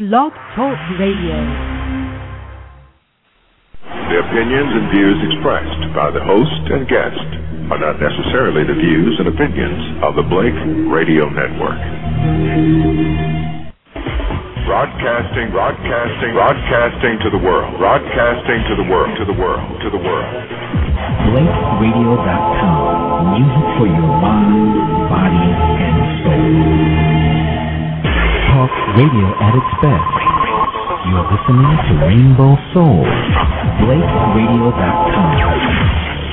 Blog Talk Radio. The opinions and views expressed by the host and guest are not necessarily the views and opinions of the Blake Radio Network. Broadcasting to the world. BlakeRadio.com. Music for your mind, body, and soul. Talk radio at its best. You're listening to Rainbow Soul. BlakeRadio.com.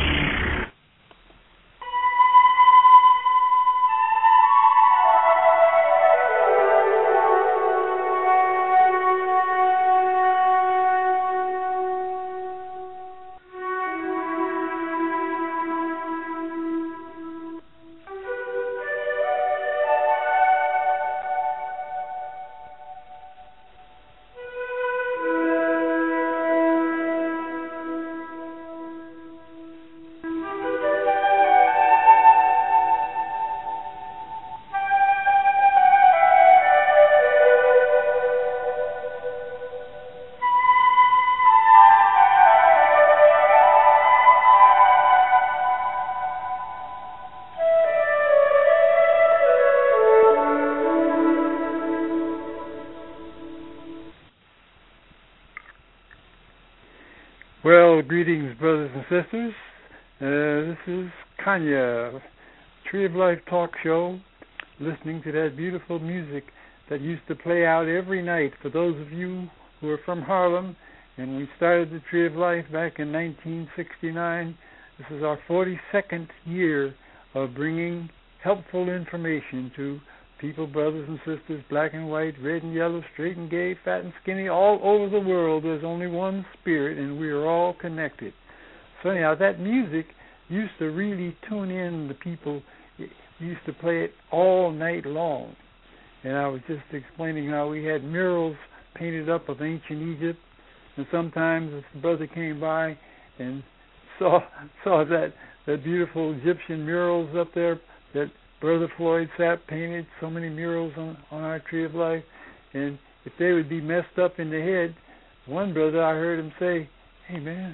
Well, greetings, brothers and sisters. This is Kanya, Tree of Life Talk Show, listening to that beautiful music that used to play out every night. For those of you who are from Harlem, and we started the Tree of Life back in 1969, this is our 42nd year of bringing helpful information to people, brothers and sisters, black and white, red and yellow, straight and gay, fat and skinny, all over the world. There's only one spirit, and we are all connected. So anyhow, that music used to really tune in the people. It used to play it all night long. And I was just explaining how we had murals painted up of ancient Egypt, and sometimes if the brother came by and saw that beautiful Egyptian murals up there that Brother Floyd Sapp painted, so many murals on our Tree of Life, and if they would be messed up in the head, one brother, I heard him say, "Hey man,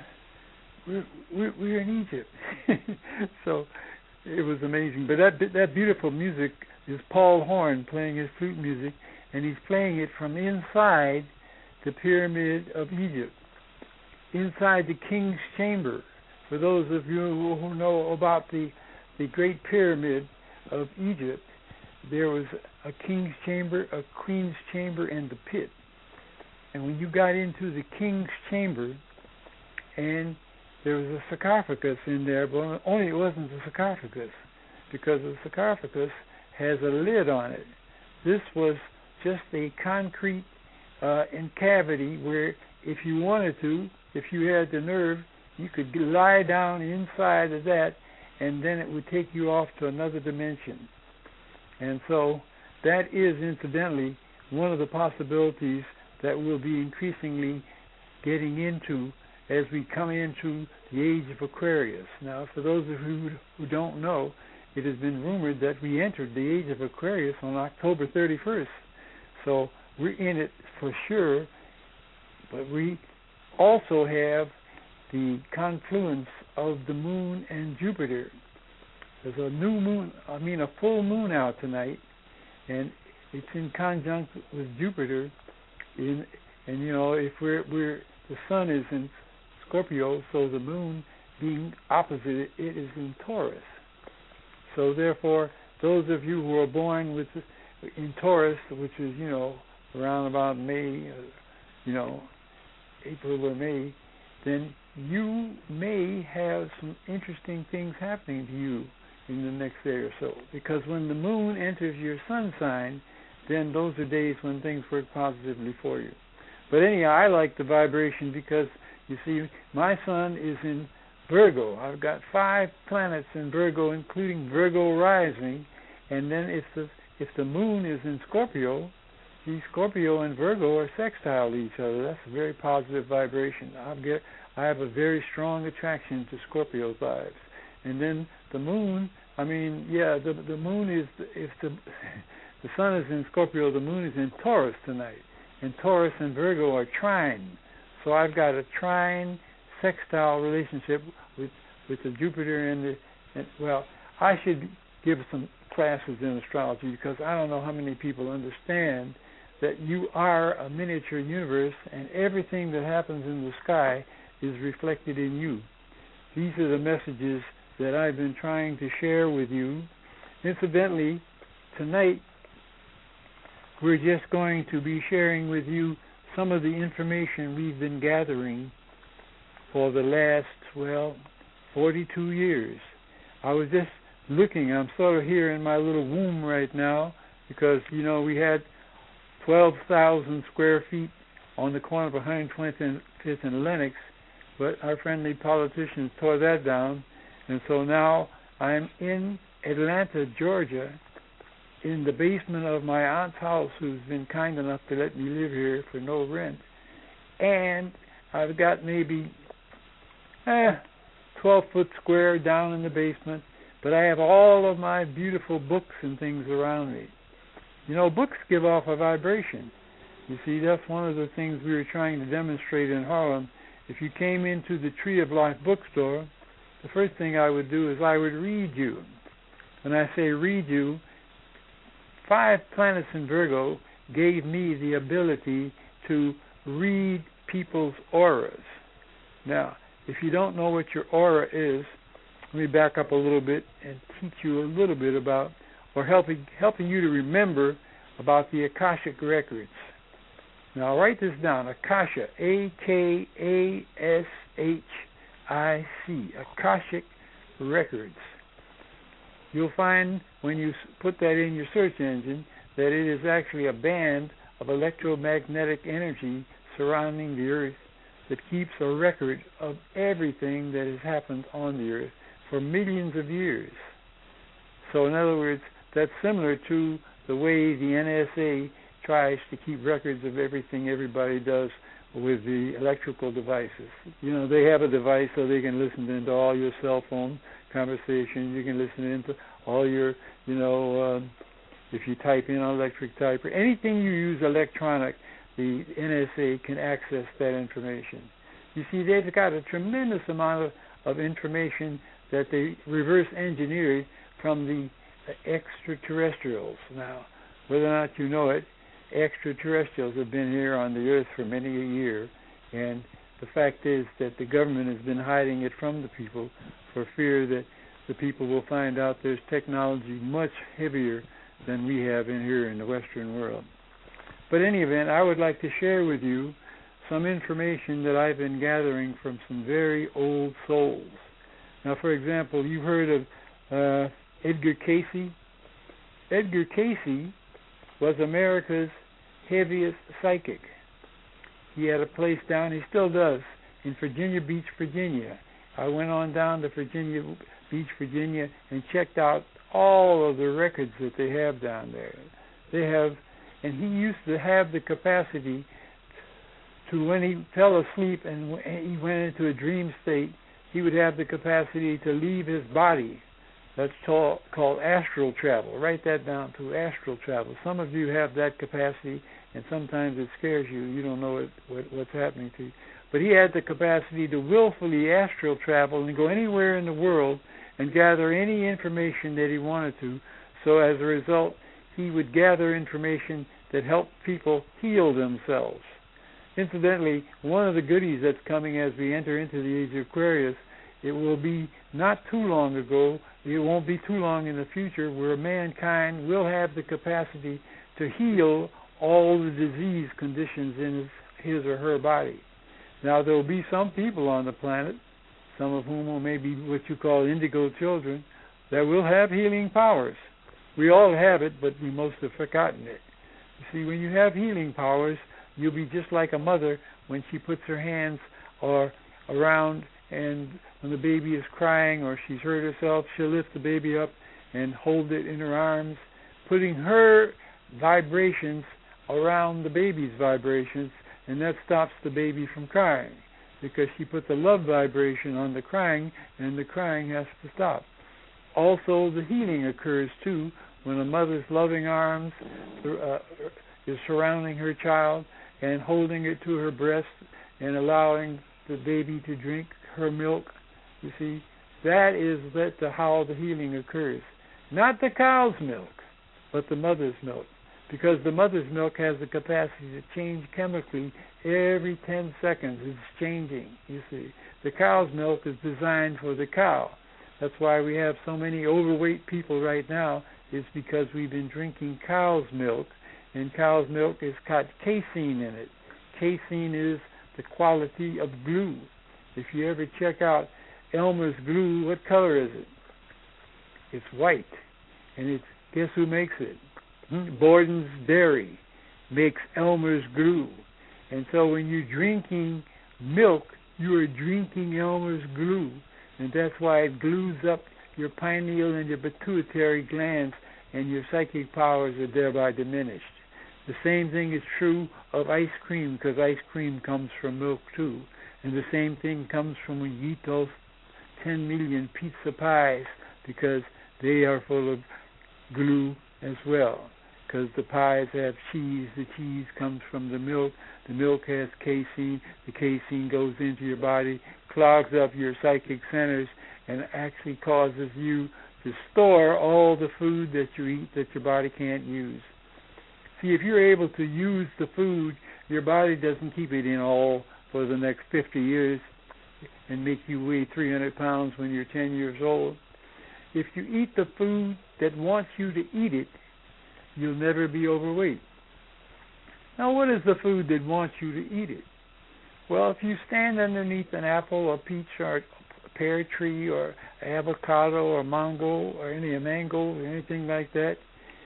we're in Egypt." So it was amazing. But that beautiful music is Paul Horn playing his flute music, and he's playing it from inside the Pyramid of Egypt, inside the King's Chamber. For those of you who know about the Great Pyramid of Egypt, there was a king's chamber, a queen's chamber, and the pit. And when you got into the king's chamber, and there was a sarcophagus in there, but only it wasn't a sarcophagus, because the sarcophagus has a lid on it. This was just a concrete cavity where, if you wanted to, if you had the nerve, you could lie down inside of that, and then it would take you off to another dimension. And so that is, incidentally, one of the possibilities that we'll be increasingly getting into as we come into the age of Aquarius. Now, for those of you who don't know, it has been rumored that we entered the age of Aquarius on October 31st. So we're in it for sure, but we also have the confluence of the moon and Jupiter. There's a full moon out tonight, and it's in conjunct with Jupiter. And you know, if the sun is in Scorpio, so the moon being opposite it is in Taurus. So therefore, those of you who are born in Taurus, which is around about May, April or May, then you may have some interesting things happening to you in the next day or so. Because when the moon enters your sun sign, then those are days when things work positively for you. But anyhow, I like the vibration because, you see, my sun is in Virgo. I've got 5 planets in Virgo, including Virgo rising. And then if the moon is in Scorpio, see, Scorpio and Virgo are sextile to each other. That's a very positive vibration. I have a very strong attraction to Scorpio vibes. And then the moon, the moon is, if the sun is in Scorpio, the moon is in Taurus tonight. and Taurus and Virgo are trine. So I've got a trine sextile relationship with the Jupiter and well, I should give some classes in astrology because I don't know how many people understand that you are a miniature universe and everything that happens in the sky is reflected in you. These are the messages that I've been trying to share with you. Incidentally, tonight we're just going to be sharing with you some of the information we've been gathering for the last, 42 years. I was just looking, I'm sort of here in my little womb right now because, we had 12,000 square feet on the corner of 125th and Lenox, but our friendly politicians tore that down, and so now I'm in Atlanta, Georgia, in the basement of my aunt's house, who's been kind enough to let me live here for no rent, and I've got maybe 12-foot square down in the basement, but I have all of my beautiful books and things around me. Books give off a vibration. You see, that's one of the things we were trying to demonstrate in Harlem. If you came into the Tree of Life bookstore, the first thing I would do is I would read you. When I say read you, 5 planets in Virgo gave me the ability to read people's auras. Now, if you don't know what your aura is, let me back up a little bit and teach you a little bit about, or helping you to remember about the Akashic Records. Now, write this down, Akasha, Akashic, Akashic Records. You'll find when you put that in your search engine that it is actually a band of electromagnetic energy surrounding the Earth that keeps a record of everything that has happened on the Earth for millions of years. So in other words, that's similar to the way the NSA tries to keep records of everything everybody does with the electrical devices. They have a device so they can listen into all your cell phone conversations. You can listen into all your, if you type in an electric typer, anything you use electronic, the NSA can access that information. You see, they've got a tremendous amount of information that they reverse engineered from the extraterrestrials. Now, whether or not you know it, extraterrestrials have been here on the Earth for many a year, and the fact is that the government has been hiding it from the people for fear that the people will find out there's technology much heavier than we have in here in the Western world. But in any event, I would like to share with you some information that I've been gathering from some very old souls. Now, for example, you've heard of Edgar Cayce. Edgar Cayce was America's heaviest psychic. He had a place down, he still does, in Virginia Beach, Virginia. I went on down to Virginia Beach, Virginia, and checked out all of the records that they have down there. They have, and he used to have the capacity to, when he fell asleep and he went into a dream state, he would have the capacity to leave his body. That's called astral travel. Write that down too, astral travel. Some of you have that capacity, and sometimes it scares you. You don't know what's happening to you. But he had the capacity to willfully astral travel and go anywhere in the world and gather any information that he wanted to. So as a result, he would gather information that helped people heal themselves. Incidentally, one of the goodies that's coming as we enter into the age of Aquarius, it will be not too long ago, it won't be too long in the future, where mankind will have the capacity to heal all the disease conditions in his or her body. Now, there will be some people on the planet, some of whom may be what you call indigo children, that will have healing powers. We all have it, but we most have forgotten it. You see, when you have healing powers, you'll be just like a mother when she puts her hands around, and when the baby is crying or she's hurt herself, she'll lift the baby up and hold it in her arms, putting her vibrations around the baby's vibrations, and that stops the baby from crying because she put the love vibration on the crying, and the crying has to stop. Also, the healing occurs too when a mother's loving arms is surrounding her child, and holding it to her breast and allowing the baby to drink her milk. You see, that is how the healing occurs. Not the cow's milk, but the mother's milk. Because the mother's milk has the capacity to change chemically every 10 seconds. It's changing, you see. The cow's milk is designed for the cow. That's why we have so many overweight people right now. It's because we've been drinking cow's milk, and cow's milk has got casein in it. Casein is the quality of glue. If you ever check out Elmer's glue, what color is it? It's white. And guess who makes it? Borden's Dairy makes Elmer's glue. And so when you're drinking milk, you are drinking Elmer's glue. And that's why it glues up your pineal and your pituitary glands, and your psychic powers are thereby diminished. The same thing is true of ice cream, because ice cream comes from milk too. And the same thing comes from when you eat those 10 million pizza pies, because they are full of glue as well. Because the pies have cheese, the cheese comes from the milk has casein, the casein goes into your body, clogs up your psychic centers, and actually causes you to store all the food that you eat that your body can't use. See, if you're able to use the food, your body doesn't keep it in all for the next 50 years and make you weigh 300 pounds when you're 10 years old. If you eat the food that wants you to eat it, you'll never be overweight. Now, what is the food that wants you to eat it? Well, if you stand underneath an apple or peach or a pear tree or avocado or mango or anything like that,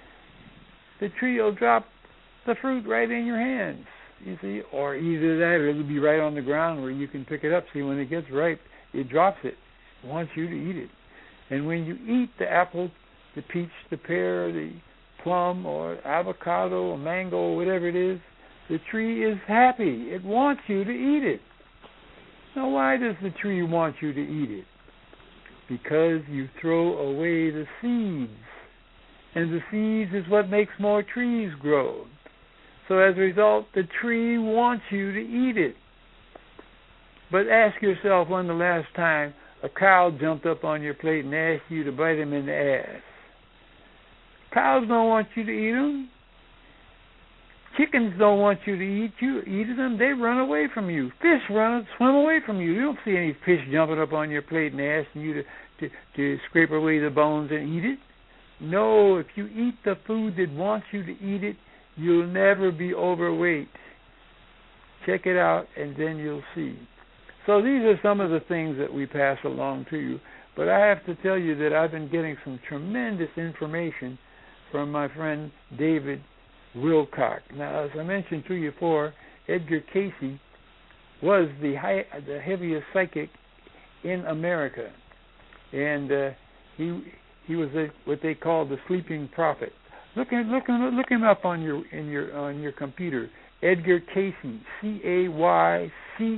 the tree will drop the fruit right in your hands, you see, or either that or it'll be right on the ground where you can pick it up. See, when it gets ripe, it drops it. It wants you to eat it. And when you eat the apple, the peach, the pear, the plum or avocado or mango or whatever it is, the tree is happy. It wants you to eat it. Now, why does the tree want you to eat it? Because you throw away the seeds. And the seeds is what makes more trees grow. So as a result, the tree wants you to eat it. But ask yourself when the last time a cow jumped up on your plate and asked you to bite him in the ass. Cows don't want you to eat them. Chickens don't want you to eat them. They run away from you. Fish swim away from you. You don't see any fish jumping up on your plate and asking you to scrape away the bones and eat it. No, if you eat the food that wants you to eat it, you'll never be overweight. Check it out, and then you'll see. So these are some of the things that we pass along to you. But I have to tell you that I've been getting some tremendous information from my friend David Wilcock. Now, as I mentioned to you before, Edgar Cayce was the heaviest psychic in America, and he was what they call the sleeping prophet. Look him up on your computer. Edgar Cayce, Cayce,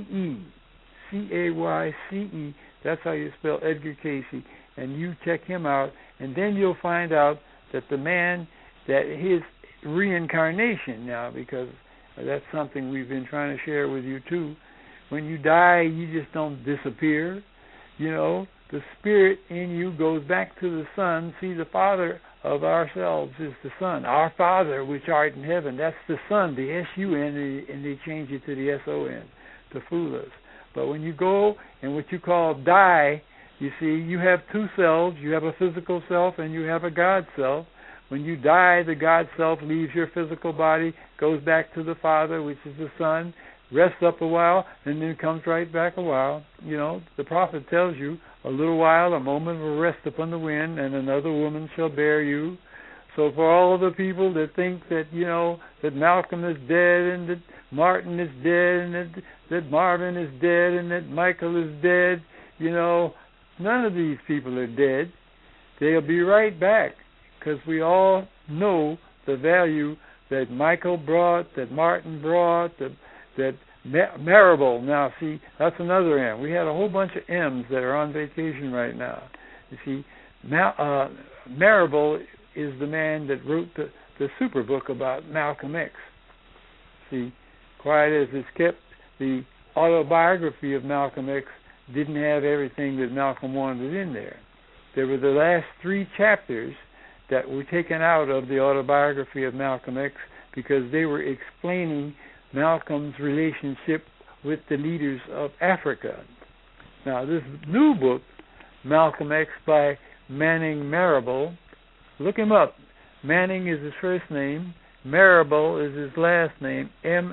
Cayce. That's how you spell Edgar Cayce, and you check him out, and then you'll find out that the man, that his reincarnation now, because that's something we've been trying to share with you too. When you die, you just don't disappear. You know, the spirit in you goes back to the Son. See, the Father of ourselves is the Son. Our Father, which art in heaven, that's the Son, the S-U-N, and they change it to the S-O-N to fool us. But when you go and what you call die, you see, you have two selves. You have a physical self and you have a God self. When you die, the God self leaves your physical body, goes back to the Father, which is the Son, rests up a while, and then comes right back a while. You know, the prophet tells you, a little while, a moment will rest upon the wind, and another woman shall bear you. So for all of the people that think that, you know, that Malcolm is dead, and that Martin is dead, and that Marvin is dead, and that Michael is dead, you know, none of these people are dead. They'll be right back, because we all know the value that Michael brought, that Martin brought, that Marable. Now, see, that's another M. We had a whole bunch of M's that are on vacation right now. You see, Marable is the man that wrote the super book about Malcolm X. See, quiet as it's kept, the autobiography of Malcolm X didn't have everything that Malcolm wanted in there. There were the last 3 chapters that were taken out of the autobiography of Malcolm X because they were explaining Malcolm's relationship with the leaders of Africa. Now, this new book, Malcolm X by Manning Marable, look him up. Manning is his first name. Marable is his last name,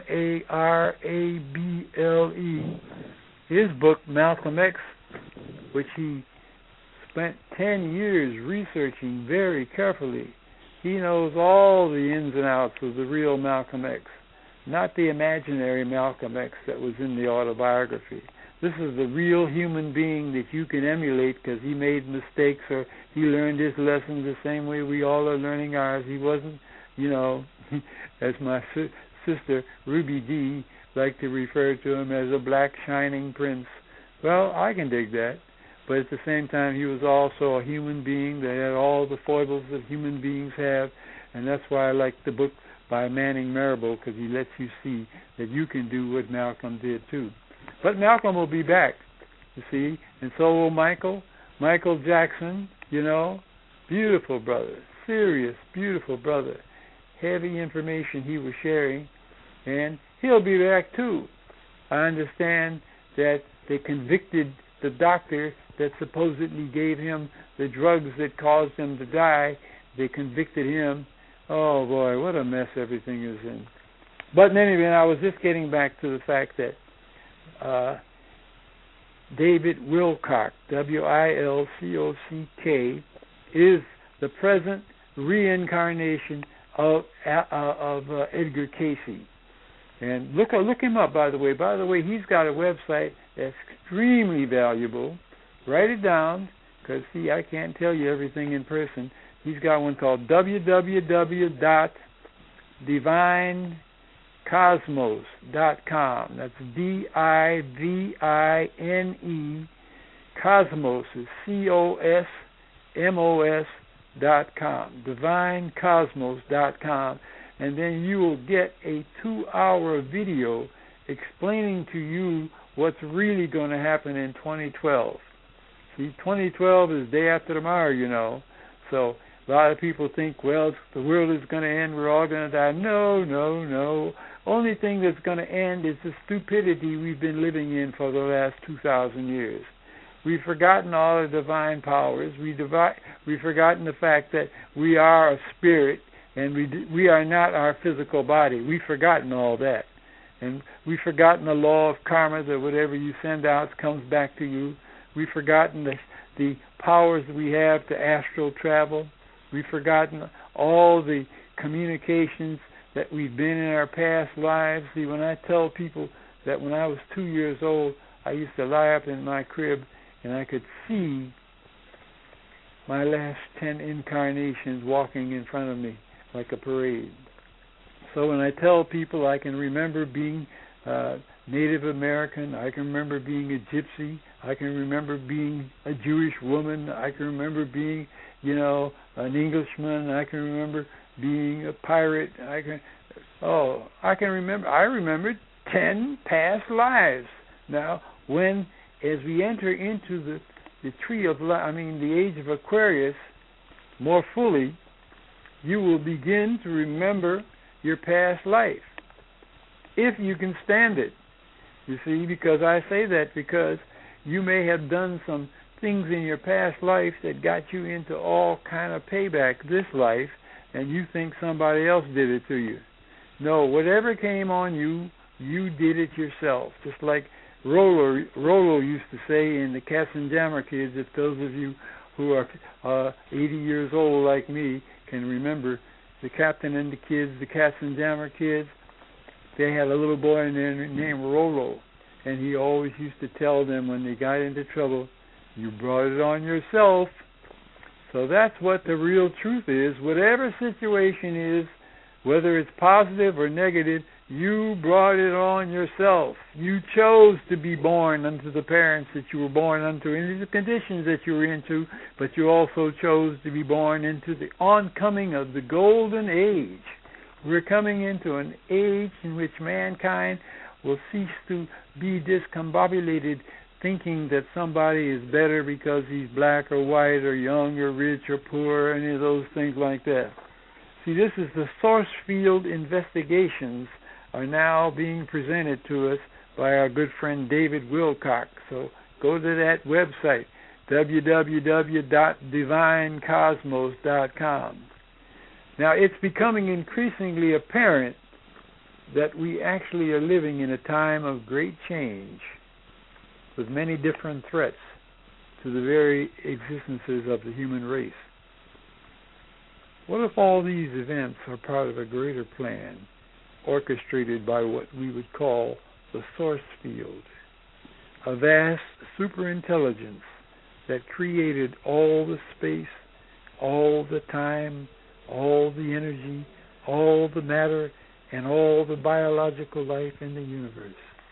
M-A-R-A-B-L-E. His book, Malcolm X, which he spent 10 years researching very carefully. He knows all the ins and outs of the real Malcolm X, not the imaginary Malcolm X that was in the autobiography. This is the real human being that you can emulate because he made mistakes or he learned his lessons the same way we all are learning ours. He wasn't, as my sister Ruby D liked to refer to him as a black shining prince. Well, I can dig that. But at the same time, he was also a human being that had all the foibles that human beings have, and that's why I like the book by Manning Marable, because he lets you see that you can do what Malcolm did too. But Malcolm will be back, you see, and so will Michael Jackson, beautiful brother, serious, beautiful brother, heavy information he was sharing, and he'll be back too. I understand that they convicted the doctor that supposedly gave him the drugs that caused him to die. They convicted him. Oh boy, what a mess everything is in. But in any event, I was just getting back to the fact that David Wilcock, W-I-L-C-O-C-K, is the present reincarnation of Edgar Cayce. And look him up, by the way. By the way, he's got a website that's extremely valuable. Write it down, because, see, I can't tell you everything in person. He's got one called www.divinecosmos.com. That's D-I-V-I-N-E. Cosmos is C-O-S-M-O-S.com. Divinecosmos.com. And then you will get a 2-hour video explaining to you what's really going to happen in 2012. See, 2012 is day after tomorrow, So a lot of people think, well, the world is going to end, we're all going to die. No. Only thing that's going to end is the stupidity we've been living in for the last 2,000 years. We've forgotten all the divine powers. We've forgotten the fact that we are a spirit and we are not our physical body. We've forgotten all that. And we've forgotten the law of karma, that whatever you send out comes back to you. We've forgotten the powers we have to astral travel. We've forgotten all the communications that we've been in our past lives. See, when I tell people that when I was 2 years old, I used to lie up in my crib and I could see my last 10 incarnations walking in front of me like a parade. So when I tell people I can remember being Native American, I can remember being a gypsy, I can remember being a Jewish woman, I can remember being, an Englishman, I can remember being a pirate, I remembered 10 past lives. Now, as we enter into the tree of life, the age of Aquarius, more fully, you will begin to remember your past life, if you can stand it. You see, because I say that because you may have done some things in your past life that got you into all kind of payback this life, and you think somebody else did it to you. No, whatever came on you, you did it yourself. Just like Rollo used to say in the Katzenjammer Kids, if those of you who are 80 years old like me can remember the Captain and the Kids, the Katzenjammer Kids, they had a little boy in there named Rollo, and he always used to tell them when they got into trouble, you brought it on yourself. So that's what the real truth is. Whatever situation is, whether it's positive or negative, you brought it on yourself. You chose to be born unto the parents that you were born unto, into the conditions that you were into, but you also chose to be born into the oncoming of the golden age. We're coming into an age in which mankind will cease to be discombobulated, thinking that somebody is better because he's black or white or young or rich or poor, any of those things like that. See, this is the source field investigations are now being presented to us by our good friend David Wilcock. So go to that website, www.divinecosmos.com. Now, it's becoming increasingly apparent that we actually are living in a time of great change with many different threats to the very existences of the human race. What if all these events are part of a greater plan orchestrated by what we would call the source field, a vast superintelligence that created all the space, all the time, all the energy, all the matter, and all the biological life in the universe?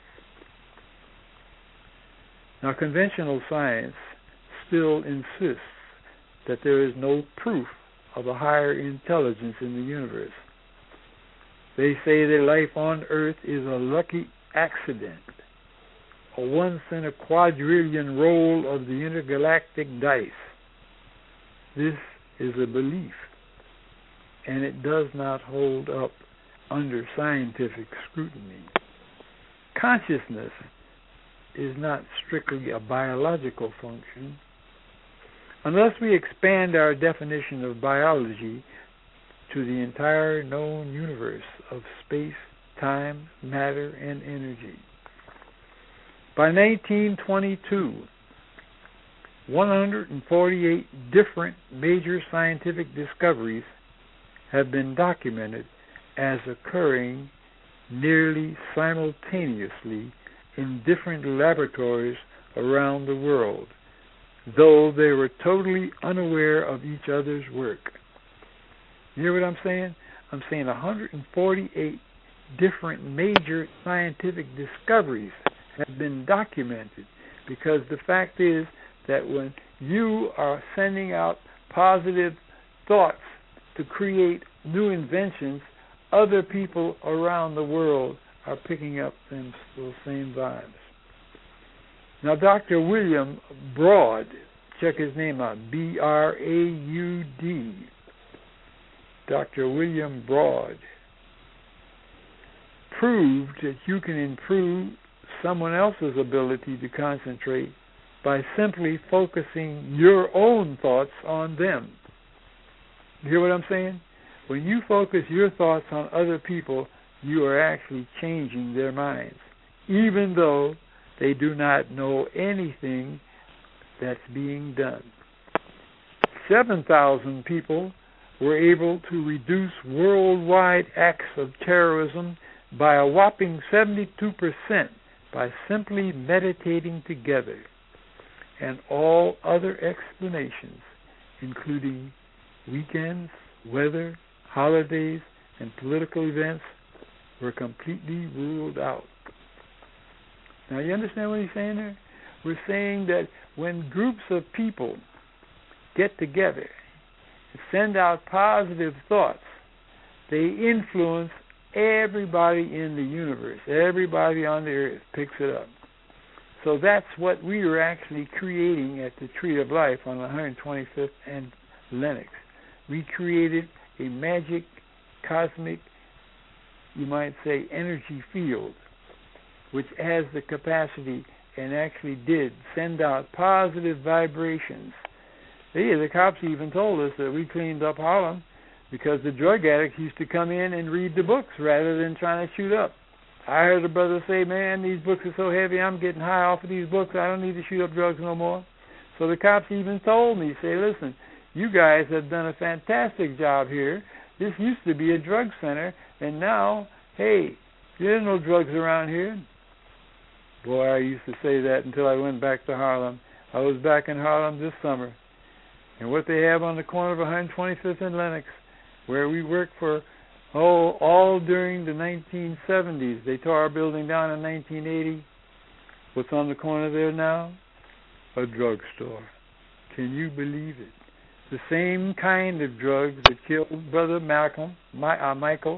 Now, conventional science still insists that there is no proof of a higher intelligence in the universe. They say that life on Earth is a lucky accident, a once-in-a-quadrillion roll of the intergalactic dice. This is a belief, and it does not hold up under scientific scrutiny. Consciousness is not strictly a biological function. Unless we expand our definition of biology to the entire known universe of space, time, matter, and energy. By 1922, 148 different major scientific discoveries have been documented as occurring nearly simultaneously in different laboratories around the world, though they were totally unaware of each other's work. You hear what I'm saying? I'm saying 148 different major scientific discoveries have been documented, because the fact is that when you are sending out positive thoughts to create new inventions, other people around the world are picking up those same vibes. Now, Dr. William Broad, check his name out, B-R-A-U-D, Dr. William Broad, proved that you can improve someone else's ability to concentrate by simply focusing your own thoughts on them. You hear what I'm saying? When you focus your thoughts on other people, you are actually changing their minds, even though they do not know anything that's being done. 7,000 people were able to reduce worldwide acts of terrorism by a whopping 72% by simply meditating together. And all other explanations, including weekends, weather, holidays, and political events, were completely ruled out. Now, you understand what he's saying there? We're saying that when groups of people get together and send out positive thoughts, they influence everybody in the universe. Everybody on the earth picks it up. So that's what we are actually creating at the Tree of Life on 125th and Lenox. We created a magic, cosmic, you might say, energy field, which has the capacity and actually did send out positive vibrations. The cops even told us that we cleaned up Harlem because the drug addicts used to come in and read the books rather than trying to shoot up. I heard a brother say, man, these books are so heavy, I'm getting high off of these books, I don't need to shoot up drugs no more. So the cops even told me, say, listen, you guys have done a fantastic job here. This used to be a drug center, and now, hey, there's no drugs around here. Boy, I used to say that until I went back to Harlem. I was back in Harlem this summer. And what they have on the corner of 125th and Lenox, where we worked for, all during the 1970s. They tore our building down in 1980. What's on the corner there now? A drugstore. Can you believe it? The same kind of drugs that killed Brother Michael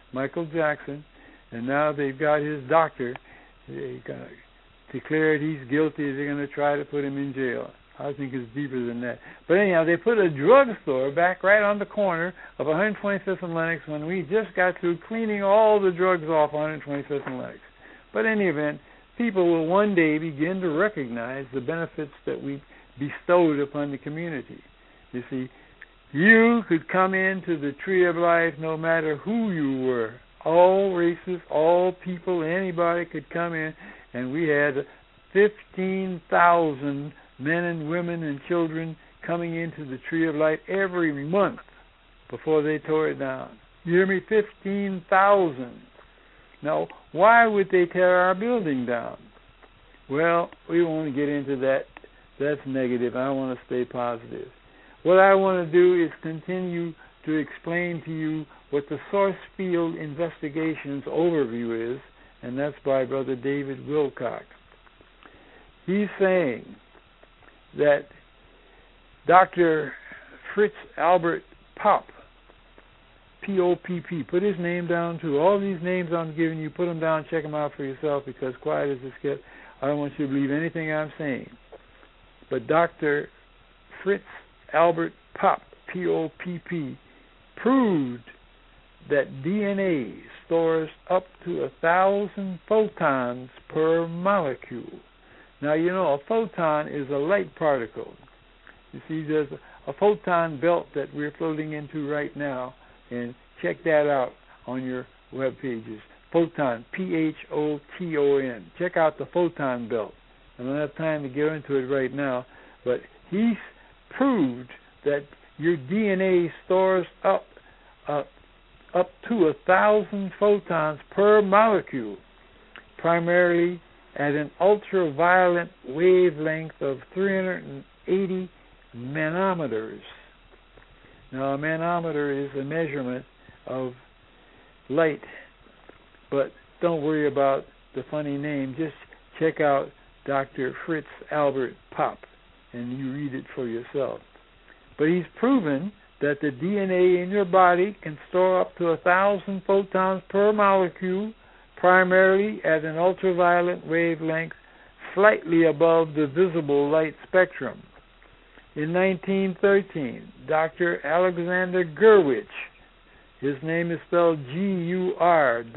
Michael Jackson, and now they've got his doctor. They declared he's guilty. They're going to try to put him in jail. I think it's deeper than that. But anyhow, they put a drugstore back right on the corner of 125th and Lenox when we just got through cleaning all the drugs off 125th and Lenox. But in any event, people will one day begin to recognize the benefits that we bestowed upon the community. You see, you could come into the Tree of Life no matter who you were. All races, all people, anybody could come in, and we had 15,000 men and women and children coming into the Tree of Life every month before they tore it down. You hear me? 15,000. Now, why would they tear our building down? Well, we won't get into that. That's negative. I want to stay positive. What I want to do is continue to explain to you what the Source Field Investigations overview is, and that's by Brother David Wilcock. He's saying that Dr. Fritz Albert Popp, P-O-P-P, put his name down too. All these names I'm giving you, put them down, check them out for yourself, because quiet as it's kept, I don't want you to believe anything I'm saying. But Dr. Fritz Albert Popp, P-O-P-P, proved that DNA stores up to 1,000 photons per molecule. Now, you know, a photon is a light particle. You see, there's a photon belt that we're floating into right now, and check that out on your web pages. Photon, P-H-O-T-O-N. Check out the photon belt. I don't have time to get into it right now, but he's proved that your DNA stores up to 1,000 photons per molecule, primarily at an ultraviolet wavelength of 380 nanometers. Now, a manometer is a measurement of light, but don't worry about the funny name. Just check out Dr. Fritz Albert Popp, and you read it for yourself. But he's proven that the DNA in your body can store up to 1,000 photons per molecule, primarily at an ultraviolet wavelength slightly above the visible light spectrum. In 1913, Dr. Alexander Gurwitch, his name is spelled G-U-R-W-I-T-S-C-H,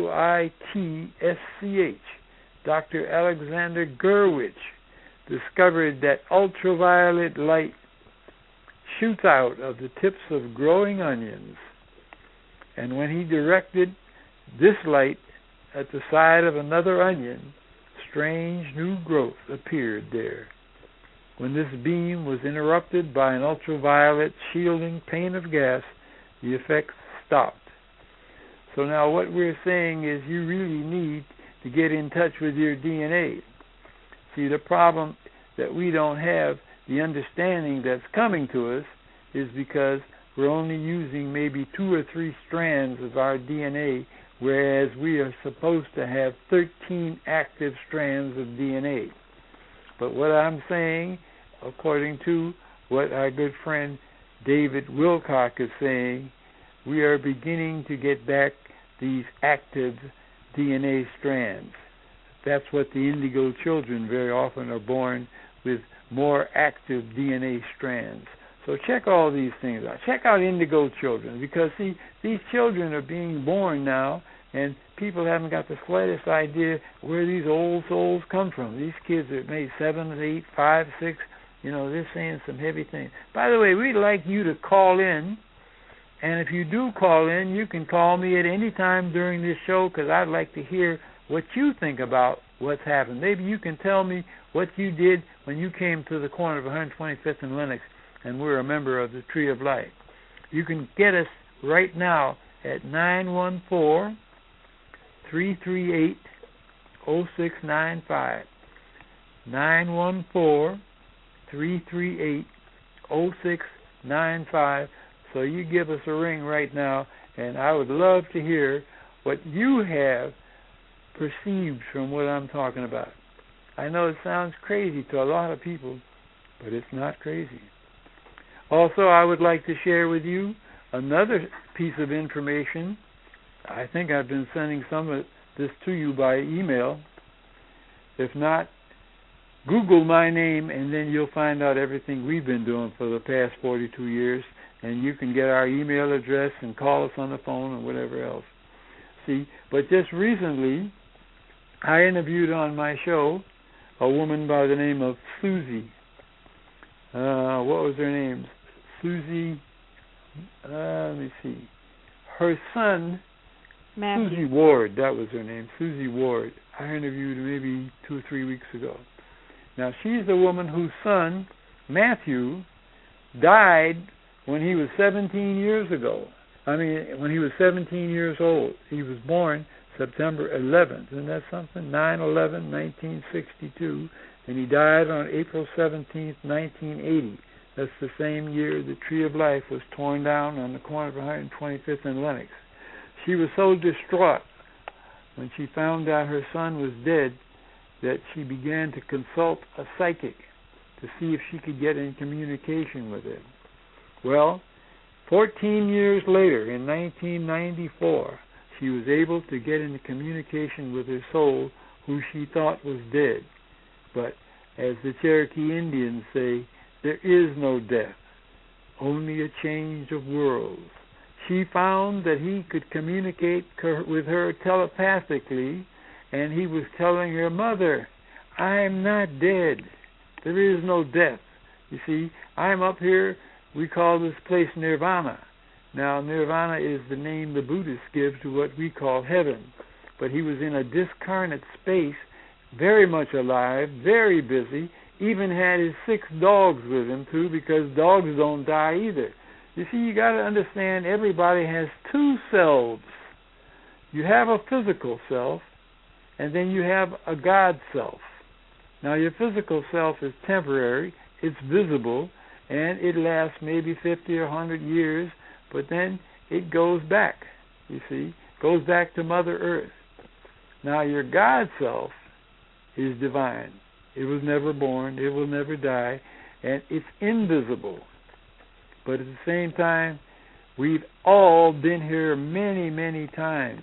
Dr. Alexander Gurwitch discovered that ultraviolet light shoots out of the tips of growing onions. And when he directed this light at the side of another onion, strange new growth appeared there. When this beam was interrupted by an ultraviolet shielding pane of gas, the effect stopped. So now what we're saying is you really need to get in touch with your DNA. See, the problem that we don't have the understanding that's coming to us is because we're only using maybe 2 or 3 strands of our DNA, whereas we are supposed to have 13 active strands of DNA. But what I'm saying, according to what our good friend David Wilcock is saying, we are beginning to get back these active DNA strands. That's what the indigo children very often are born with, more active DNA strands. So check all these things out. Check out indigo children, because see, these children are being born now, and people haven't got the slightest idea where these old souls come from. These kids are maybe 7, 8, 5, 6. You know, they're saying some heavy things. By the way, we'd like you to call in, and if you do call in, you can call me at any time during this show, because I'd like to hear what you think about what's happened. Maybe you can tell me what you did when you came to the corner of 125th and Lenox and were a member of the Tree of Life. You can get us right now at 914-338-0695. 914-338-0695. So you give us a ring right now, and I would love to hear what you have perceived from what I'm talking about. I know it sounds crazy to a lot of people, but it's not crazy. Also, I would like to share with you another piece of information I think I've been sending some of this to you by email. If not, Google my name, and then you'll find out everything we've been doing for the past 42 years, and you can get our email address and call us on the phone or whatever else. See, but just recently, I interviewed on my show a woman by the name of Susie. What was her name? Susie, let me see. Her son, Matthew. Susie Ward, that was her name, Susie Ward. I interviewed her maybe 2 or 3 weeks ago. Now, she's the woman whose son, Matthew, died when he was 17 years ago. When he was 17 years old. He was born September 11th. Isn't that something? 9/11/1962. And he died on April 17th, 1980. That's the same year the Tree of Life was torn down on the corner of 125th and Lenox. She was so distraught when she found out her son was dead that she began to consult a psychic to see if she could get in communication with him. Well, 14 years later, in 1994, she was able to get into communication with her soul, who she thought was dead. But as the Cherokee Indians say, there is no death, only a change of worlds. She found that he could communicate with her telepathically, and he was telling her, "Mother, I am not dead. There is no death. You see, I'm up here. We call this place Nirvana." Now, Nirvana is the name the Buddhists give to what we call heaven. But he was in a discarnate space, very much alive, very busy, even had his 6 dogs with him, too, because dogs don't die either. You see, you got to understand everybody has 2 selves. You have a physical self, and then you have a God self. Now, your physical self is temporary, it's visible, and it lasts maybe 50 or 100 years, but then it goes back, you see, goes back to Mother Earth. Now, your God self is divine. It was never born, it will never die, and it's invisible. But at the same time, we've all been here many, many times.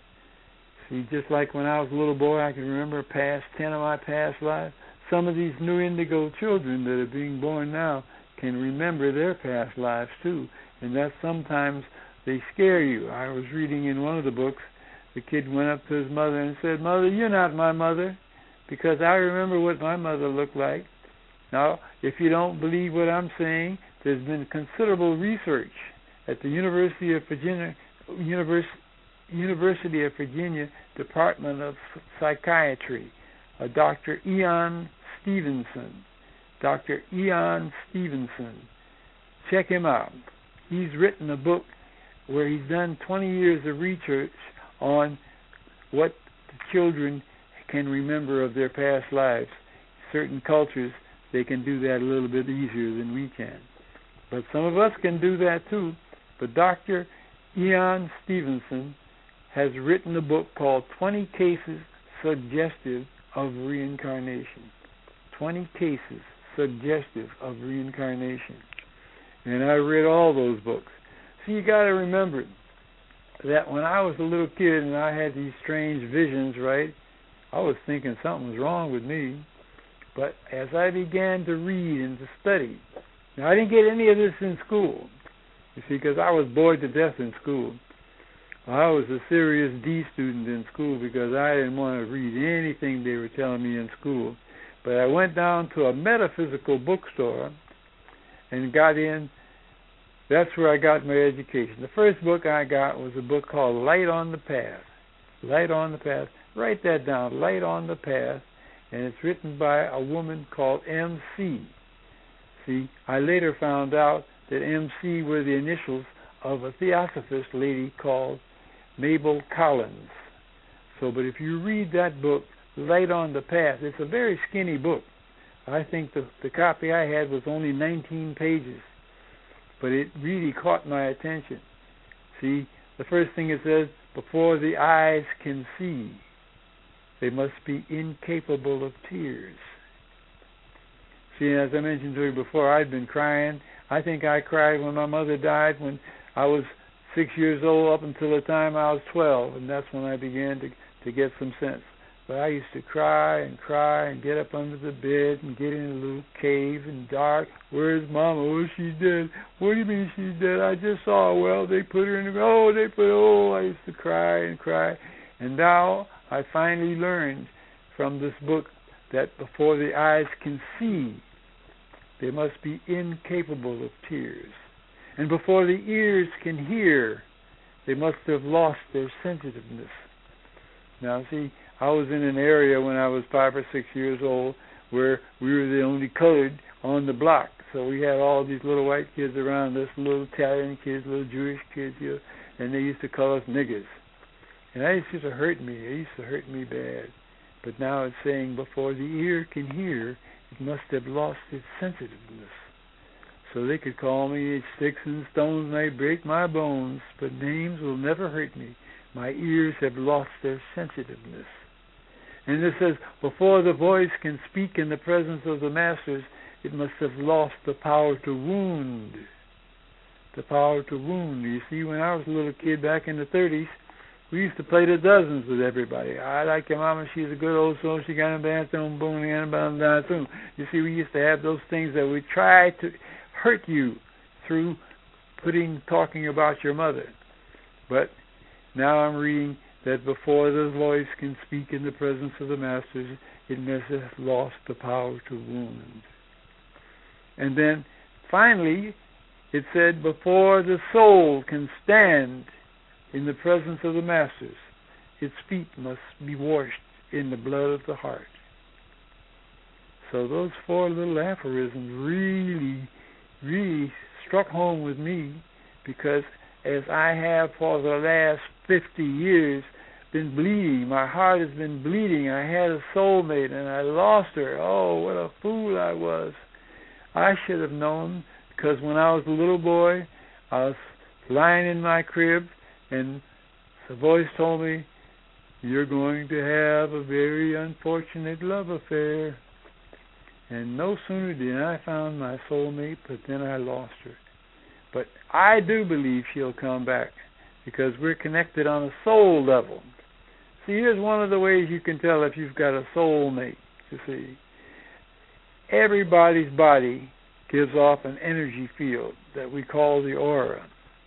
See, just like when I was a little boy, I can remember 10 of my past lives. Some of these new indigo children that are being born now can remember their past lives too, and that sometimes they scare you. I was reading in one of the books, the kid went up to his mother and said, "Mother, you're not my mother, because I remember what my mother looked like." Now, if you don't believe what I'm saying, there's been considerable research at the University of Virginia Department of Psychiatry, Dr. Ian Stevenson. Dr. Ian Stevenson. Check him out. He's written a book where he's done 20 years of research on what the children can remember of their past lives. Certain cultures, they can do that a little bit easier than we can. But some of us can do that too. But Dr. Ian Stevenson has written a book called 20 Cases Suggestive of Reincarnation. 20 Cases Suggestive of Reincarnation. And I read all those books. So you got to remember that when I was a little kid and I had these strange visions, right, I was thinking something was wrong with me. But as I began to read and to study, now I didn't get any of this in school, you see, because I was bored to death in school. I was a serious D student in school because I didn't want to read anything they were telling me in school. But I went down to a metaphysical bookstore and got in. That's where I got my education. The first book I got was a book called Light on the Path. Light on the Path. Write that down, Light on the Path. And it's written by a woman called M.C. See, I later found out that M.C. were the initials of a theosophist lady called Mabel Collins. So, but if you read that book, Light on the Path, it's a very skinny book. I think the copy I had was only 19 pages. But it really caught my attention. See, the first thing it says, before the eyes can see, they must be incapable of tears. See, as I mentioned to you before, I'd been crying. I think I cried when my mother died when I was 6 years old up until the time I was 12, and that's when I began to get some sense. But I used to cry and get up under the bed and get in a little cave and dark. Where's Mama? Oh, she's dead. What do you mean she's dead? I just saw her. Well, they put her in the... I used to cry. And now I finally learned from this book that before the eyes can see, they must be incapable of tears. And before the ears can hear, they must have lost their sensitiveness. Now, see, I was in an area when I was 5 or 6 years old where we were the only colored on the block. So we had all these little white kids around us, little Italian kids, little Jewish kids, and they used to call us niggers. And that used to hurt me. It used to hurt me bad. But now it's saying before the ear can hear, it must have lost its sensitiveness. So they could call me sticks and stones may break my bones, but names will never hurt me. My ears have lost their sensitiveness. And it says, before the voice can speak in the presence of the masters, it must have lost the power to wound. The power to wound. You see, when I was a little kid back in the 30s, we used to play the dozens with everybody. I like your mama, she's a good old soul, she got a bathroom, boom, and bathroom. You see, we used to have those things that would try to hurt you through talking about your mother. But now I'm reading that before the voice can speak in the presence of the masters, it must have lost the power to wound. And then finally, it said, before the soul can stand in the presence of the masters, its feet must be washed in the blood of the heart. So those 4 little aphorisms really struck home with me, because as I have for the last 50 years been bleeding, my heart has been bleeding. I had a soulmate and I lost her. Oh, what a fool I was. I should have known, because when I was a little boy, I was lying in my crib and the voice told me, you're going to have a very unfortunate love affair. And no sooner did I find my soulmate, but then I lost her. But I do believe she'll come back, because we're connected on a soul level. See, here's one of the ways you can tell if you've got a soulmate, you see. Everybody's body gives off an energy field that we call the aura.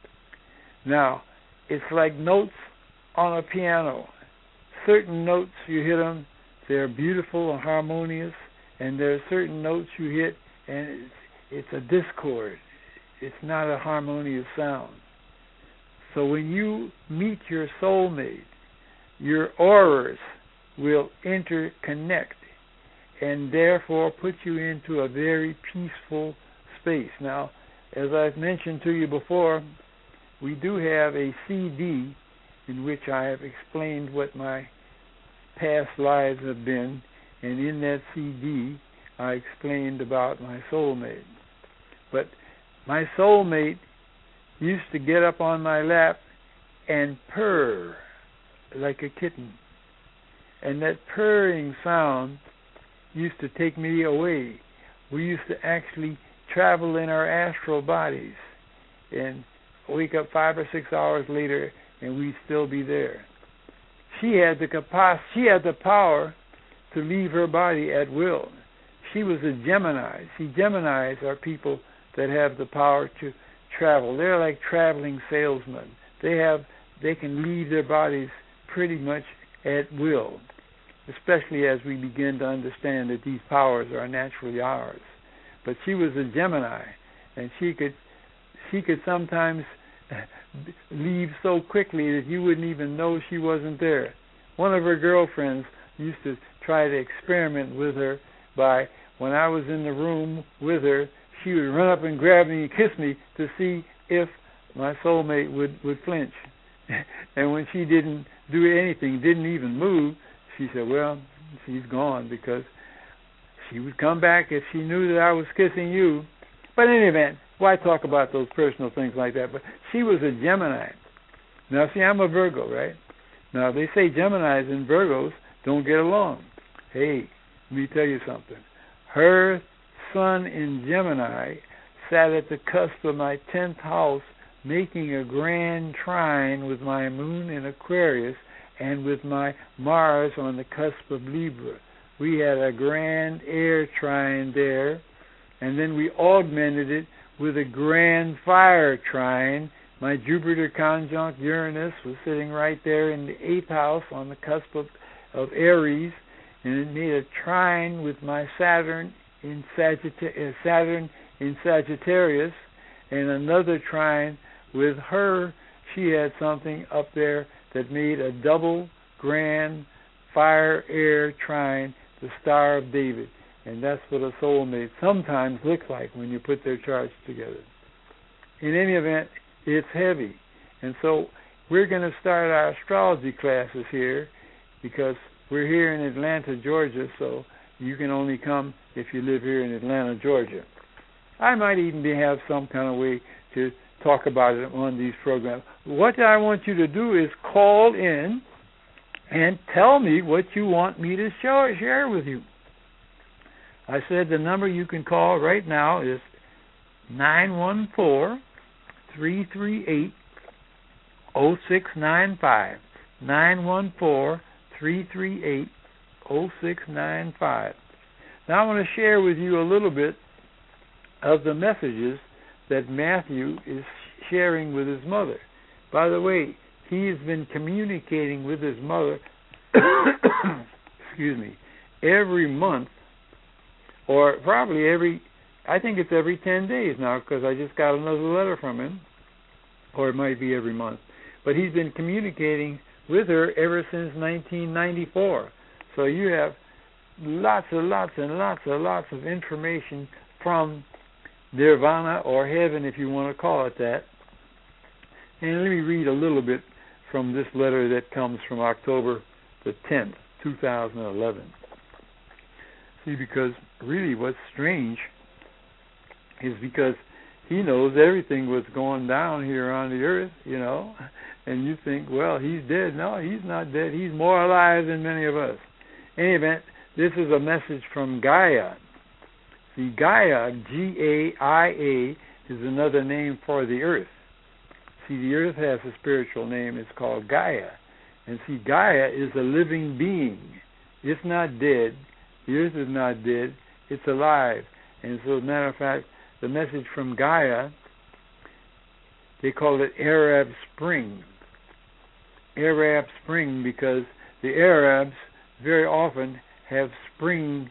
Now, it's like notes on a piano. Certain notes, you hit them, they're beautiful and harmonious, and there are certain notes you hit, and it's a discord. It's not a harmonious sound. So when you meet your soulmate, your auras will interconnect and therefore put you into a very peaceful space. Now, as I've mentioned to you before, we do have a CD in which I have explained what my past lives have been, and in that CD I explained about my soulmate. But my soulmate used to get up on my lap and purr like a kitten. And that purring sound used to take me away. We used to actually travel in our astral bodies and wake up 5 or 6 hours later and we'd still be there. She had the power to leave her body at will. She was a Gemini. See, Geminis are people that have the power to travel. They're like traveling salesmen. They can leave their bodies pretty much at will, especially as we begin to understand that these powers are naturally ours. But she was a Gemini, and she could sometimes leave so quickly that you wouldn't even know she wasn't there. One of her girlfriends used to try to experiment with her by, when I was in the room with her, she would run up and grab me and kiss me to see if my soulmate would flinch. And when she didn't do anything, didn't even move, she said, well, she's gone, because she would come back if she knew that I was kissing you. But in any event, why talk about those personal things like that? But she was a Gemini. Now, see, I'm a Virgo, right? Now, they say Geminis and Virgos don't get along. Hey, let me tell you something. Her sun in Gemini sat at the cusp of my 10th house making a grand trine with my moon in Aquarius and with my Mars on the cusp of Libra. We had a grand air trine there, and then we augmented it with a grand fire trine. My Jupiter conjunct Uranus was sitting right there in the 8th house on the cusp of Aries, and it made a trine with my Saturn in Sagittarius, and another trine with her. She had something up there that made a double grand fire-air trine, the Star of David. And that's what a soulmate sometimes looks like when you put their charts together. In any event, it's heavy. And so we're going to start our astrology classes here because we're here in Atlanta, Georgia, so you can only come if you live here in Atlanta, Georgia. I might even have some kind of way to talk about it on these programs. What I want you to do is call in and tell me what you want me to share with you. I said the number you can call right now is 914-338-0695. 914-338-0695. Now I want to share with you a little bit of the messages that Matthew is sharing with his mother. By the way, he has been communicating with his mother every month, or probably I think it's every 10 days now, because I just got another letter from him, or it might be every month. But he's been communicating with her ever since 1994. So you have lots of information from Nirvana, or heaven if you want to call it that. And let me read a little bit from this letter that comes from October the 10th, 2011. See, because really what's strange is because he knows everything what's going down here on the earth, and you think, well, he's dead. No, he's not dead. He's more alive than many of us. In any event, this is a message from Gaia. See, Gaia, G-A-I-A, is another name for the earth. See, the earth has a spiritual name. It's called Gaia. And see, Gaia is a living being. It's not dead. The earth is not dead. It's alive. And so, as a matter of fact, the message from Gaia, they call it Arab Spring. Arab Spring because the Arabs very often have spring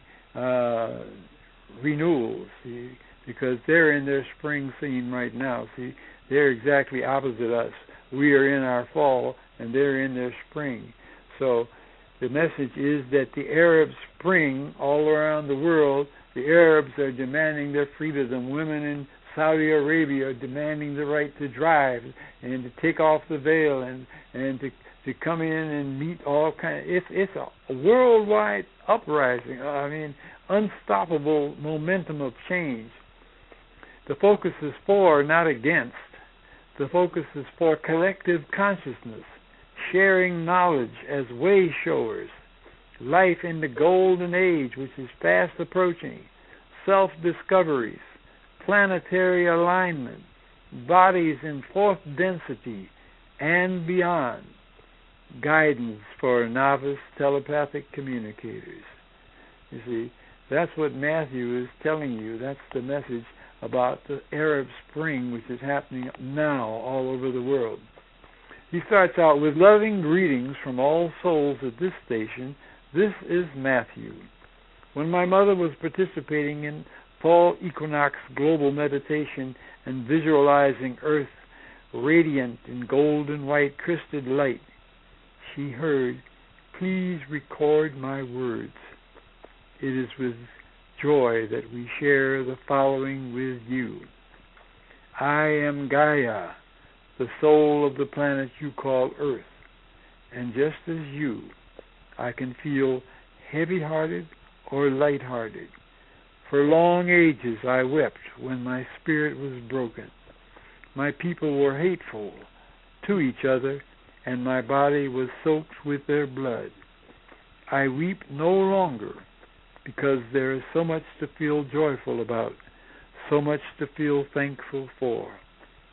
renewals, see, because they're in their spring scene right now. See, they're exactly opposite us. We are in our fall, and they're in their spring. So the message is that the Arab Spring all around the world, the Arabs are demanding their freedom. Women in Saudi Arabia are demanding the right to drive and to take off the veil and to come in and meet all kinds. It's a worldwide uprising. Unstoppable momentum of change. The focus is for, not against. The focus is for collective consciousness, sharing knowledge as way showers, life in the golden age, which is fast approaching, self-discoveries, planetary alignment, bodies in fourth density and beyond, guidance for novice telepathic communicators. You see, that's what Matthew is telling you. That's the message about the Arab Spring, which is happening now all over the world. He starts out with loving greetings from all souls at this station. This is Matthew. When my mother was participating in fall equinox global meditation and visualizing Earth radiant in golden white crystal light, she heard, "Please record my words." It is with joy that we share the following with you. I am Gaia, the soul of the planet you call Earth, and just as you, I can feel heavy-hearted or light-hearted. For long ages I wept when my spirit was broken. My people were hateful to each other, and my body was soaked with their blood. I weep no longer, because there is so much to feel joyful about, so much to feel thankful for.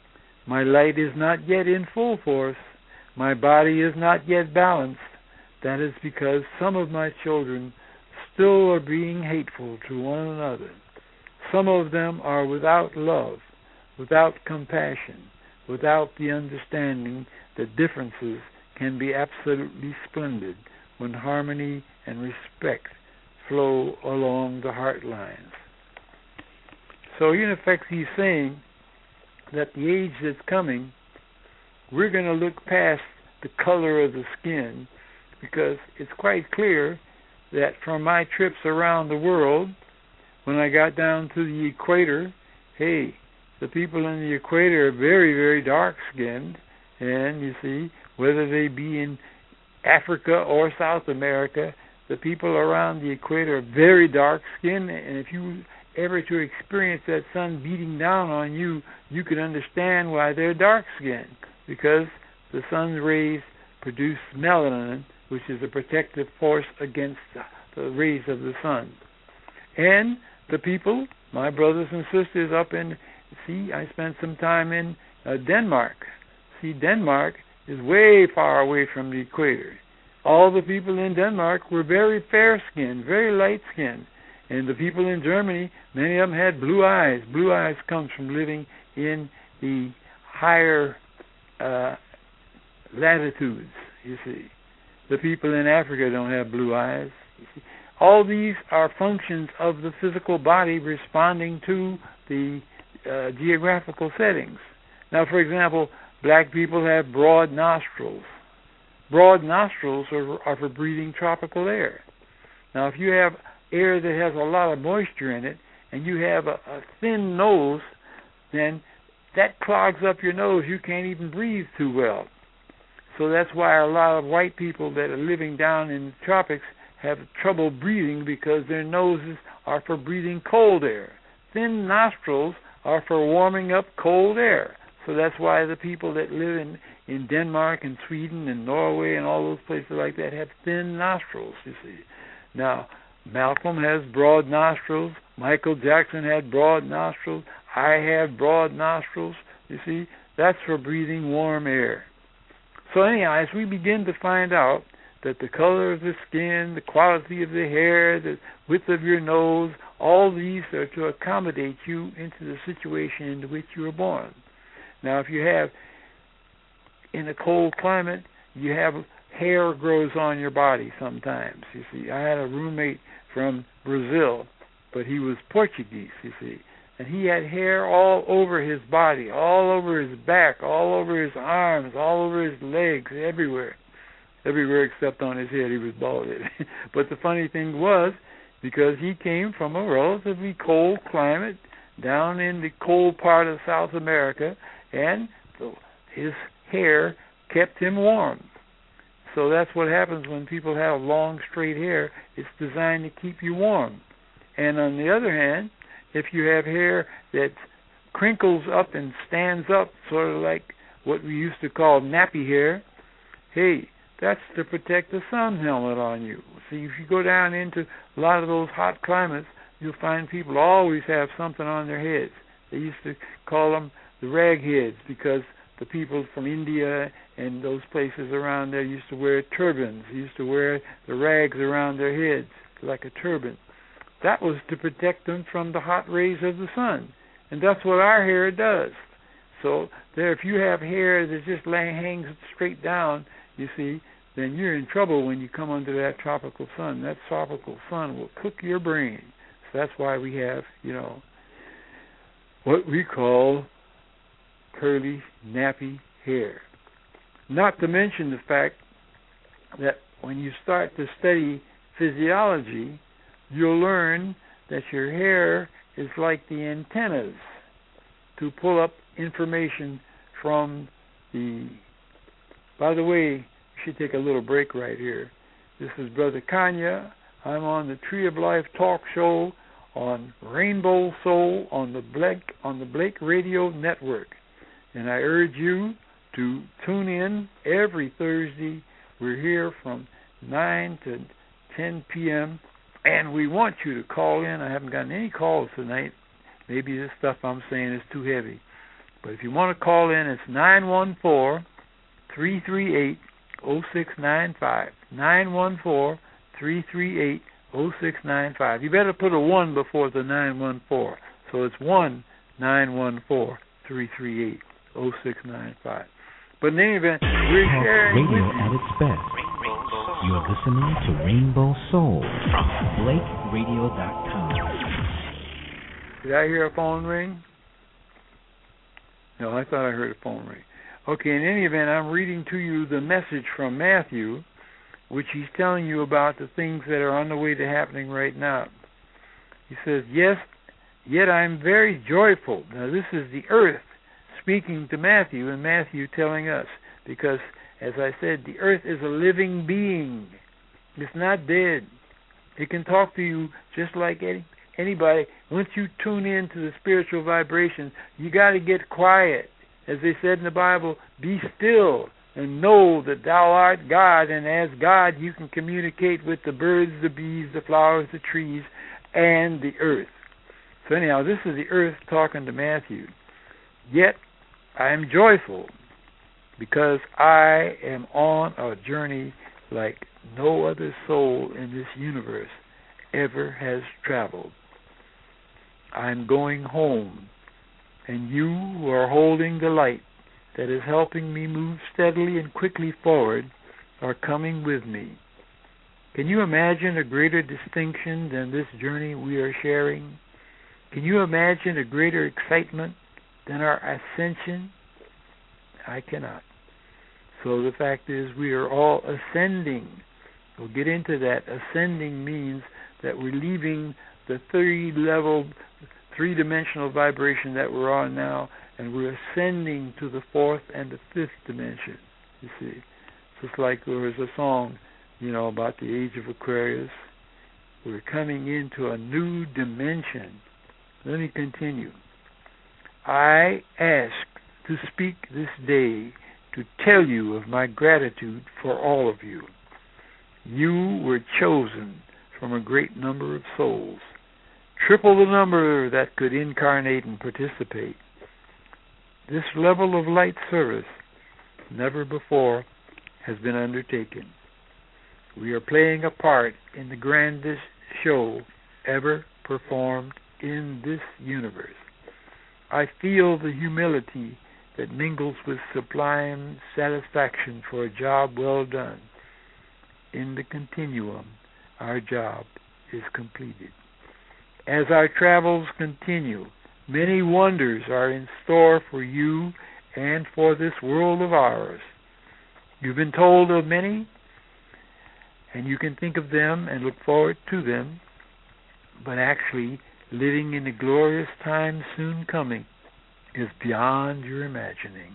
My light is not yet in full force. My body is not yet balanced. That is because some of my children still are being hateful to one another. Some of them are without love, without compassion, without the understanding that differences can be absolutely splendid when harmony and respect flow along the heart lines. So in effect he's saying that the age that's coming, we're going to look past the color of the skin, because it's quite clear that from my trips around the world, when I got down to the equator, hey, the people in the equator are very, very dark-skinned, and you see, whether they be in Africa or South America, the people around the equator are very dark-skinned, and if you ever to experience that sun beating down on you, you can understand why they're dark-skinned, because the sun's rays produce melanin, which is a protective force against the rays of the sun. And the people, my brothers and sisters up in, I spent some time in Denmark. Denmark is way far away from the equator. All the people in Denmark were very fair-skinned, very light-skinned. And the people in Germany, many of them had blue eyes. Blue eyes comes from living in the higher latitudes, you see. The people in Africa don't have blue eyes. You see. All these are functions of the physical body responding to the geographical settings. Now, for example, black people have broad nostrils. Broad nostrils are for breathing tropical air. Now, if you have air that has a lot of moisture in it, and you have a thin nose, then that clogs up your nose. You can't even breathe too well. So that's why a lot of white people that are living down in the tropics have trouble breathing, because their noses are for breathing cold air. Thin nostrils are for warming up cold air. So that's why the people that live in Denmark and Sweden and Norway and all those places like that have thin nostrils, you see. Now, Malcolm has broad nostrils. Michael Jackson had broad nostrils. I have broad nostrils, you see. That's for breathing warm air. So anyhow, as we begin to find out that the color of the skin, the quality of the hair, the width of your nose, all these are to accommodate you into the situation into which you were born. Now, if you have, in a cold climate, you have hair grows on your body sometimes, you see. I had a roommate from Brazil, but he was Portuguese, you see. And he had hair all over his body, all over his back, all over his arms, all over his legs, everywhere. Everywhere except on his head, he was balded. But the funny thing was, because he came from a relatively cold climate down in the cold part of South America, and his hair kept him warm. So that's what happens when people have long, straight hair. It's designed to keep you warm. And on the other hand, if you have hair that crinkles up and stands up, sort of like what we used to call nappy hair, hey, that's to protect the sun helmet on you. See, if you go down into a lot of those hot climates, you'll find people always have something on their heads. They used to call them the rag heads, because the people from India and those places around there used to wear turbans, used to wear the rags around their heads like a turban. That was to protect them from the hot rays of the sun. And that's what our hair does. So there, if you have hair that just hangs straight down, you see, then you're in trouble when you come under that tropical sun. That tropical sun will cook your brain. So that's why we have, what we call curly, nappy hair. Not to mention the fact that when you start to study physiology, you'll learn that your hair is like the antennas to pull up information from the... By the way, we should take a little break right here. This is Brother Kanya. I'm on the Tree of Life talk show on Rainbow Soul on the Blake Radio Network. And I urge you to tune in every Thursday. We're here from 9 to 10 p.m., and we want you to call in. I haven't gotten any calls tonight. Maybe this stuff I'm saying is too heavy. But if you want to call in, it's 914-338-0695. 914-338-0695. You better put a 1 before the 914. So it's 1-914-338-0695. But in any event, we're sharing radio at its best. You're listening to Rainbow Soul from BlakeRadio.com. Did I hear a phone ring? No, I thought I heard a phone ring. Okay, in any event, I'm reading to you the message from Matthew, which he's telling you about the things that are on the way to happening right now. He says, yes, yet I'm very joyful. Now, this is the earth speaking to Matthew, and Matthew telling us, because, as I said, the earth is a living being. It's not dead. It can talk to you just like anybody. Once you tune in to the spiritual vibration, you got to get quiet. As they said in the Bible, be still and know that thou art God, and as God you can communicate with the birds, the bees, the flowers, the trees, and the earth. So anyhow, this is the earth talking to Matthew. Yet I am joyful because I am on a journey like no other soul in this universe ever has traveled. I'm going home, and you who are holding the light that is helping me move steadily and quickly forward are coming with me. Can you imagine a greater distinction than this journey we are sharing? Can you imagine a greater excitement than our ascension? I cannot. So the fact is we are all ascending. We'll get into that. Ascending means that we're leaving the three-dimensional vibration that we're on now, and we're ascending to the fourth and the fifth dimension, you see. Just like there was a song, about the age of Aquarius. We're coming into a new dimension. Let me continue. I ask to speak this day to tell you of my gratitude for all of you. You were chosen from a great number of souls, triple the number that could incarnate and participate. This level of light service never before has been undertaken. We are playing a part in the grandest show ever performed in this universe. I feel the humility that mingles with sublime satisfaction for a job well done. In the continuum, our job is completed. As our travels continue, many wonders are in store for you and for this world of ours. You've been told of many, and you can think of them and look forward to them, but actually living in the glorious time soon coming is beyond your imagining.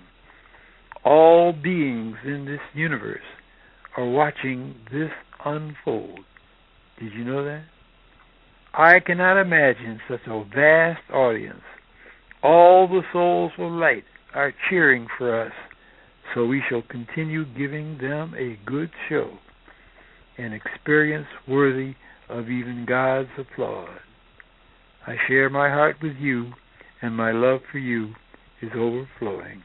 All beings in this universe are watching this unfold. Did you know that? I cannot imagine such a vast audience. All the souls of light are cheering for us, so we shall continue giving them a good show, an experience worthy of even God's applause. I share my heart with you, and my love for you is overflowing.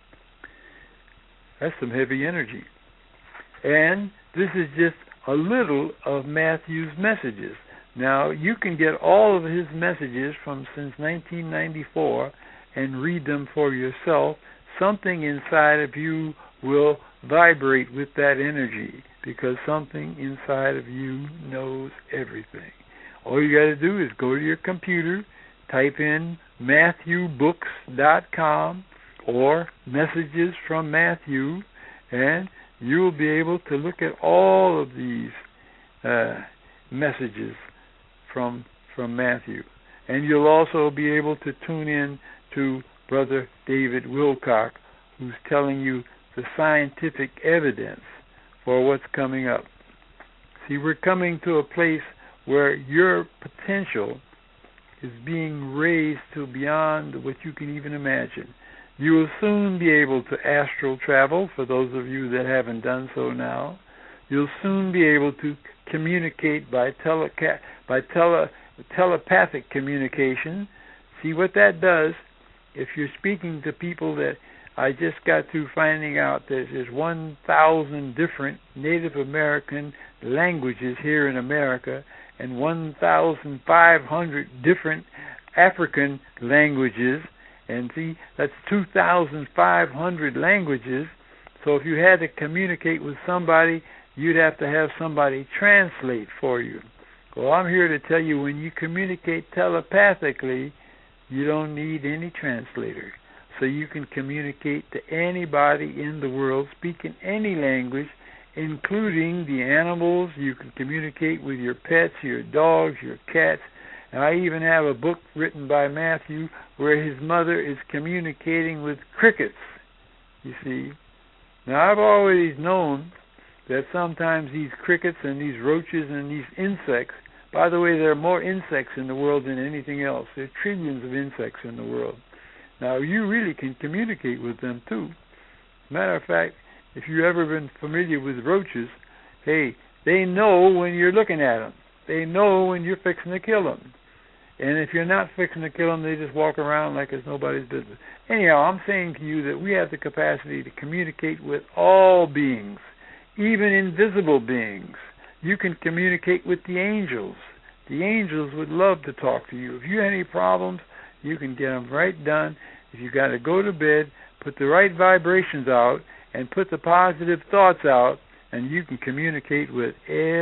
That's some heavy energy. And this is just a little of Matthew's messages. Now, you can get all of his messages from since 1994 and read them for yourself. Something inside of you will vibrate with that energy because something inside of you knows everything. All you got to do is go to your computer, type in MatthewBooks.com or Messages from Matthew, and you will be able to look at all of these messages from Matthew. And you'll also be able to tune in to Brother David Wilcock, who's telling you the scientific evidence for what's coming up. See, we're coming to a place where your potential is being raised to beyond what you can even imagine. You will soon be able to astral travel, for those of you that haven't done so now. You'll soon be able to communicate by telepathic communication. See, what that does if you're speaking to people that I just got through finding out that there's 1,000 different Native American languages here in America and 1,500 different African languages. And see, that's 2,500 languages. So if you had to communicate with somebody, you'd have to have somebody translate for you. Well, I'm here to tell you, when you communicate telepathically, you don't need any translator. So you can communicate to anybody in the world, speaking any language, including the animals. You can communicate with your pets, your dogs, your cats. And I even have a book written by Matthew where his mother is communicating with crickets, you see. Now, I've always known that sometimes these crickets and these roaches and these insects, by the way, there are more insects in the world than anything else. There are trillions of insects in the world. Now, you really can communicate with them, too. Matter of fact, if you've ever been familiar with roaches, hey, they know when you're looking at them. They know when you're fixing to kill them. And if you're not fixing to kill them, they just walk around like it's nobody's business. Anyhow, I'm saying to you that we have the capacity to communicate with all beings, even invisible beings. You can communicate with the angels. The angels would love to talk to you. If you have any problems, you can get them right done. If you got to go to bed, put the right vibrations out and put the positive thoughts out, and you can communicate with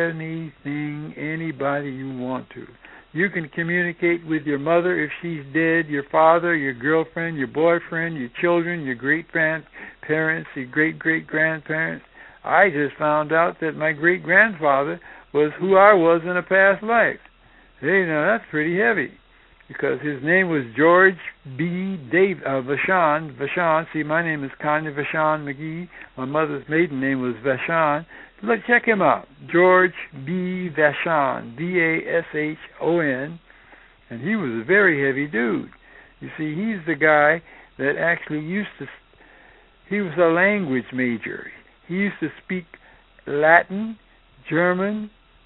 anything, anybody you want to. You can communicate with your mother if she's dead, your father, your girlfriend, your boyfriend, your children, your great-grandparents, your great-great-grandparents. I just found out that my great-grandfather was who I was in a past life. Hey, now that's pretty heavy, because his name was George B. Vachon. Vachon. See, my name is Kanya Vachon McGee. My mother's maiden name was Vachon. Look, check him out. George B. Vachon, V-A-S-H-O-N. And he was a very heavy dude. You see, he's the guy that actually he was a language major. He used to speak Latin, German.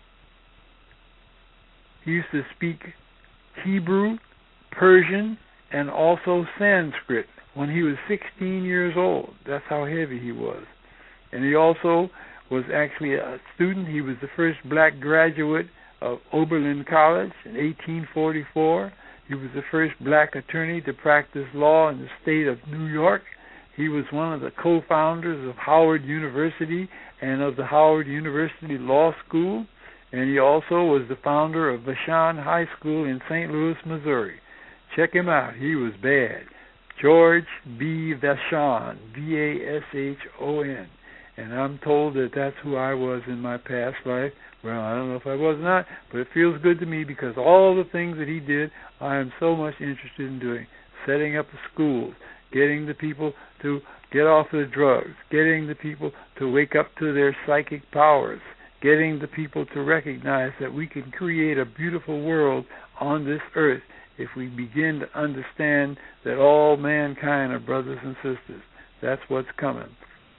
He used to speak Hebrew, Persian, and also Sanskrit when he was 16 years old. That's how heavy he was. And he also was actually a student. He was the first black graduate of Oberlin College in 1844. He was the first black attorney to practice law in the state of New York. He was one of the co-founders of Howard University and of the Howard University Law School. And he also was the founder of Vashon High School in St. Louis, Missouri. Check him out. He was bad. George B. Vachon, V-A-S-H-O-N. And I'm told that that's who I was in my past life. Well, I don't know if I was or not, but it feels good to me because all the things that he did, I am so much interested in doing. Setting up the schools, getting the people to get off the drugs, getting the people to wake up to their psychic powers, getting the people to recognize that we can create a beautiful world on this earth if we begin to understand that all mankind are brothers and sisters. That's what's coming.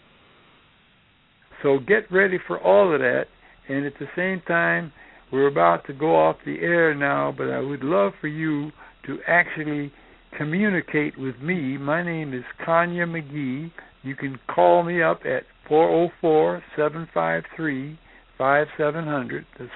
So get ready for all of that, and at the same time, we're about to go off the air now, but I would love for you to actually communicate with me. My name is Kanya McGee. You can call me up at 404-753-5700. That's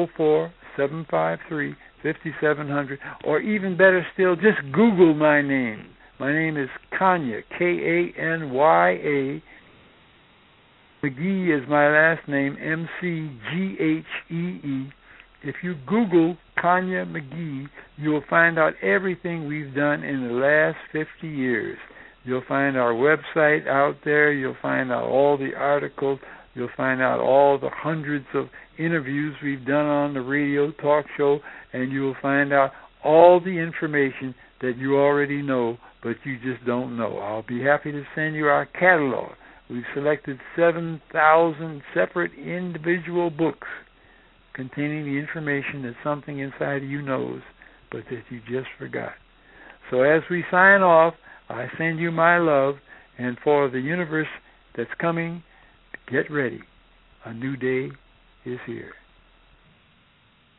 404-753-5700. Or even better still, just Google my name. My name is Kanya, Kanya. McGee is my last name, M-C-G-H-E-E. If you Google Kanya McGee, you'll find out everything we've done in the last 50 years. You'll find our website out there. You'll find out all the articles. You'll find out all the hundreds of interviews we've done on the radio talk show, and you'll find out all the information that you already know, but you just don't know. I'll be happy to send you our catalog. We've selected 7,000 separate individual books containing the information that something inside of you knows, but that you just forgot. So as we sign off, I send you my love, and for the universe that's coming, get ready. A new day is here.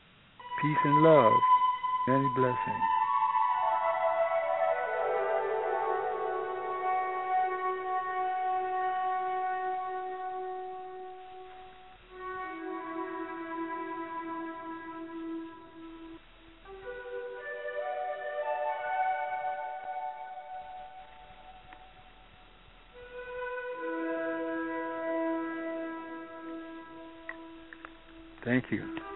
Peace and love. Many blessings. Thank you.